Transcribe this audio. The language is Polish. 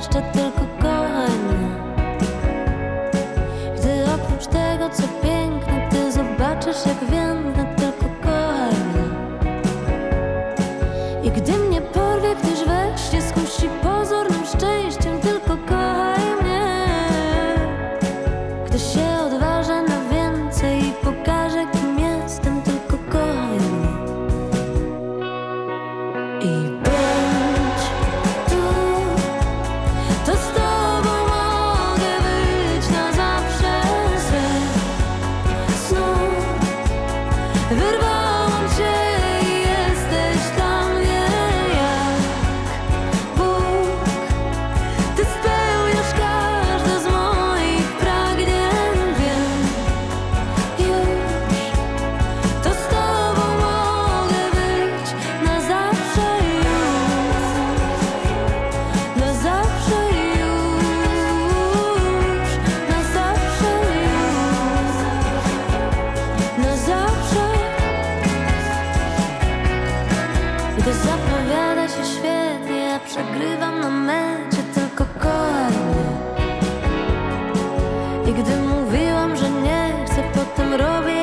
jeszcze, tylko kochaj mnie. Gdy oprócz tego, co piękne, ty zobaczysz, jak więdnę, tylko kochaj mnie. I gdy mnie porwie ktoś we śnie, skusi pozornym szczęściem, tylko kochaj mnie. Gdy się odważę na więcej i pokażę, kim jestem, tylko kochaj mnie. I bądź tu, to z tobą mogę być na zawsze ze snu. Wyrwałam cię i jesteś dla mnie jak Bóg. Ty spełniasz każde z moich pragnień, wiem już. To z tobą mogę być na zawsze już. Na zawsze już. Na zawsze już. Na zawsze. Gdy zapowiada się świetnie, ja przegrywam na mecie, tylko kochaj mnie. I gdy mówiłam, że nie chcę, potem robię